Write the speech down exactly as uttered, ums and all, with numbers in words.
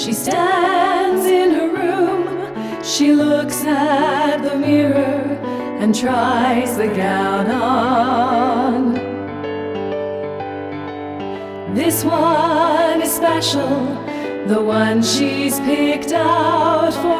She stands in her room, she looks at the mirror and tries the gown on. This one is special, the one she's picked out for